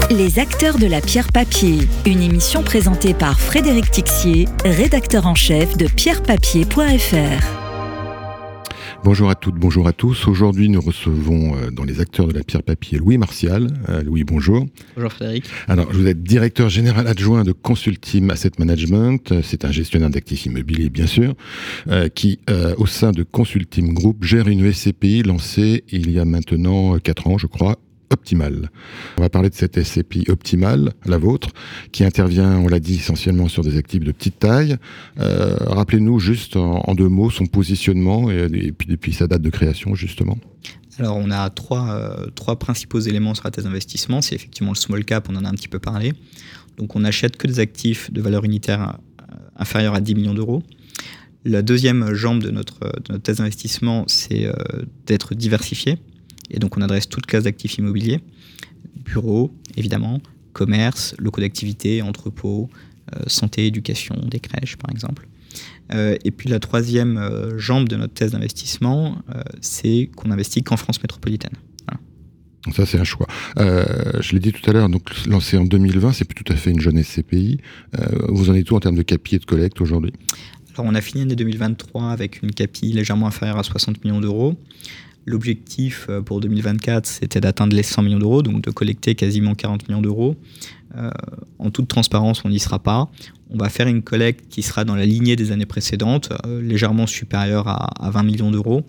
Les acteurs de la pierre papier, une émission présentée par Frédéric Tixier, rédacteur en chef de pierrepapier.fr. Bonjour à toutes, bonjour à tous. Aujourd'hui, nous recevons dans les acteurs de la pierre papier Louis Martial. Louis, bonjour. Bonjour Frédéric. Alors, vous êtes directeur général adjoint de Consulteam Asset Management. C'est un gestionnaire d'actifs immobiliers, bien sûr, qui, au sein de Consulteam Group, gère une SCPI lancée il y a maintenant 4 ans, je crois, Optimal. On va parler de cette SCPI Optimal, la vôtre, qui intervient, on l'a dit, essentiellement sur des actifs de petite taille. Rappelez-nous juste en 2 mots son positionnement et puis depuis sa date de création, justement. Alors, on a trois principaux éléments sur la thèse d'investissement. C'est effectivement le small cap, on en a un petit peu parlé. Donc, on n'achète que des actifs de valeur unitaire inférieure à 10 millions d'euros. La deuxième jambe de notre thèse d'investissement, c'est d'être diversifié. Et donc, on adresse toute classe d'actifs immobiliers, bureaux, évidemment, commerce, locaux d'activité, entrepôts, santé, éducation, des crèches, par exemple. Et puis, la troisième jambe de notre thèse d'investissement, c'est qu'on investit qu'en France métropolitaine. Voilà. Ça, c'est un choix. Je l'ai dit tout à l'heure, donc lancé en 2020, c'est plus tout à fait une jeune SCPI. Vous en êtes où en termes de capi et de collecte aujourd'hui ? Alors, on a fini l'année 2023 avec une capi légèrement inférieure à 60 millions d'euros. L'objectif pour 2024, c'était d'atteindre les 100 millions d'euros, donc de collecter quasiment 40 millions d'euros. En toute transparence, on n'y sera pas. On va faire une collecte qui sera dans la lignée des années précédentes, légèrement supérieure à 20 millions d'euros.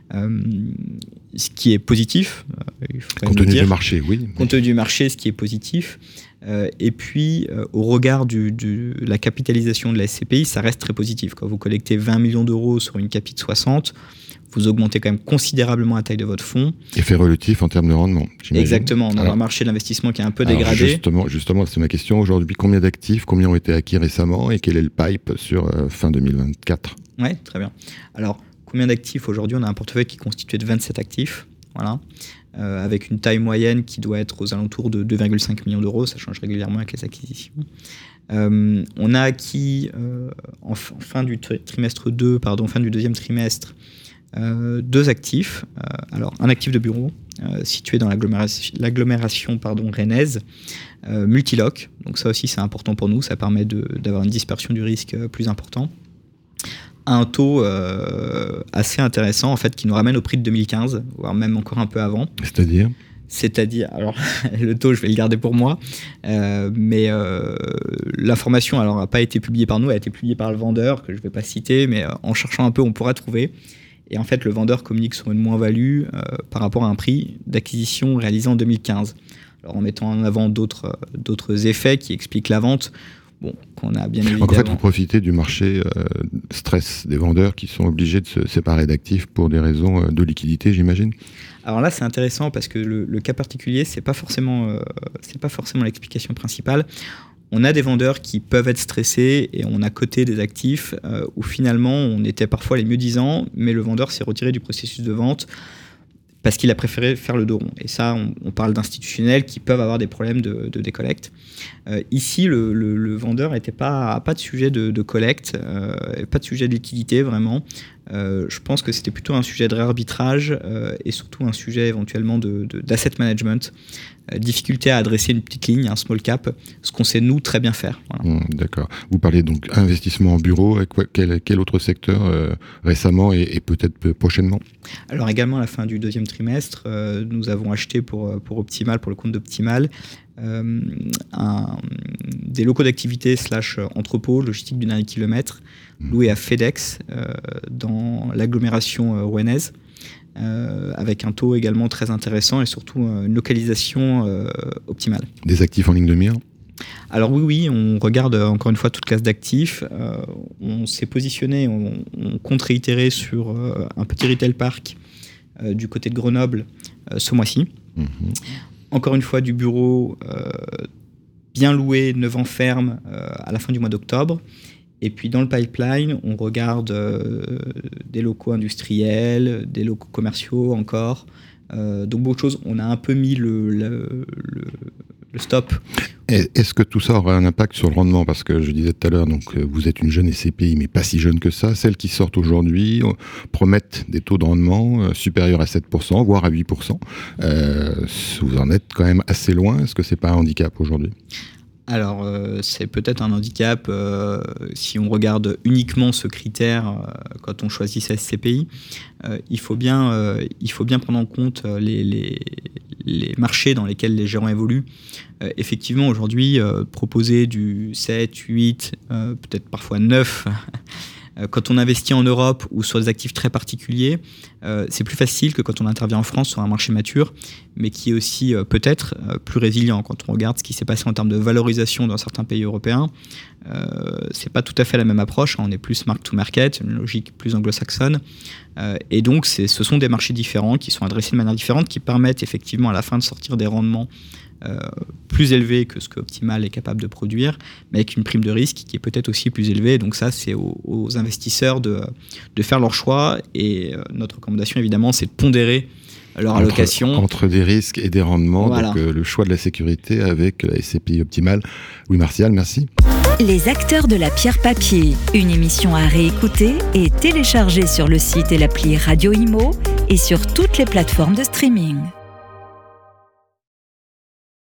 Ce qui est positif. Compte tenu du marché, oui. Compte tenu du marché, ce qui est positif. Et puis, au regard de la capitalisation de la SCPI, ça reste très positif. Quand vous collectez 20 millions d'euros sur une capi de 60, vous augmentez quand même considérablement la taille de votre fonds. Effet relatif en termes de rendement, j'imagine. Exactement, on a un marché de l'investissement qui est un peu dégradé. Justement, c'est ma question. Aujourd'hui, combien d'actifs, combien ont été acquis récemment et quel est le pipe sur fin 2024 ? Oui, très bien. Alors, combien d'actifs aujourd'hui ? On a un portefeuille qui est constitué de 27 actifs, voilà, avec une taille moyenne qui doit être aux alentours de 2,5 millions d'euros. Ça change régulièrement avec les acquisitions. On a acquis fin du deuxième trimestre, 2 actifs. Alors, un actif de bureau situé dans l'agglomération rennaise, multiloc. Donc ça aussi, c'est important pour nous. Ça permet d'avoir une dispersion du risque plus important. Un taux assez intéressant, en fait, qui nous ramène au prix de 2015, voire même encore un peu avant. C'est-à-dire, alors le taux, je vais le garder pour moi, mais l'information n'a pas été publiée par nous, elle a été publiée par le vendeur, que je ne vais pas citer, mais en cherchant un peu, on pourra trouver. Et en fait, le vendeur communique sur une moins-value par rapport à un prix d'acquisition réalisé en 2015. Alors, en mettant en avant d'autres effets qui expliquent la vente, qu'on a bien évidemment... Donc en fait, vous profitez du marché stress des vendeurs qui sont obligés de se séparer d'actifs pour des raisons de liquidité, j'imagine. Alors là, c'est intéressant parce que le cas particulier, c'est pas forcément l'explication principale. On a des vendeurs qui peuvent être stressés et on a coté des actifs où finalement on était parfois les mieux-disants, mais le vendeur s'est retiré du processus de vente parce qu'il a préféré faire le dos rond. Et ça, on parle d'institutionnels qui peuvent avoir des problèmes de décollecte. Ici, le vendeur n'était pas de sujet de collecte, pas de sujet de liquidité vraiment. Je pense que c'était plutôt un sujet de réarbitrage et surtout un sujet éventuellement d'asset management. Difficulté à adresser une petite ligne, un small cap, ce qu'on sait nous très bien faire. Voilà. D'accord. Vous parliez donc investissement en bureau, avec quel autre secteur récemment et peut-être prochainement ? Alors également à la fin du deuxième trimestre, nous avons acheté pour Optimal, pour le compte d'Optimal, des locaux d'activité / entrepôt logistique du dernier kilomètre loués à FedEx dans l'agglomération rouennaise. Avec un taux également très intéressant et surtout une localisation optimale. Des actifs en ligne de mire ? Alors oui, on regarde encore une fois toute classe d'actifs. On s'est positionné, on compte réitérer sur un petit retail park du côté de Grenoble ce mois-ci. Encore une fois, du bureau bien loué, 9 ans ferme à la fin du mois d'octobre. Et puis dans le pipeline, on regarde des locaux industriels, des locaux commerciaux encore. Donc beaucoup de choses. On a un peu mis le stop Est-ce que tout ça aura un impact sur le rendement? Parce que je disais tout à l'heure, donc vous êtes une jeune SCPI, mais pas si jeune que ça. Celles qui sortent aujourd'hui promettent des taux de rendement supérieurs à 7%, voire à 8%. Vous en êtes quand même assez loin. Est-ce que c'est pas un handicap aujourd'hui? Alors, c'est peut-être un handicap si on regarde uniquement ce critère quand on choisit sa SCPI. Il faut bien prendre en compte les marchés dans lesquels les gérants évoluent. Effectivement, aujourd'hui, proposer du 7, 8, peut-être parfois 9, quand on investit en Europe ou sur des actifs très particuliers, c'est plus facile que quand on intervient en France sur un marché mature, mais qui est aussi peut-être plus résilient. Quand on regarde ce qui s'est passé en termes de valorisation dans certains pays européens, c'est pas tout à fait la même approche. On est plus mark-to-market, une logique plus anglo-saxonne. Et donc, ce sont des marchés différents qui sont adressés de manière différente, qui permettent effectivement à la fin de sortir des rendements plus élevé que ce que Optimal est capable de produire, mais avec une prime de risque qui est peut-être aussi plus élevée. Donc ça, c'est aux investisseurs de faire leur choix. Et notre recommandation, évidemment, c'est de pondérer leur allocation. Entre des risques et des rendements, voilà. Donc le choix de la sécurité avec la SCPI Optimal. Louis Martial, merci. Les acteurs de la pierre papier, une émission à réécouter et télécharger sur le site et l'appli Radio Imo et sur toutes les plateformes de streaming.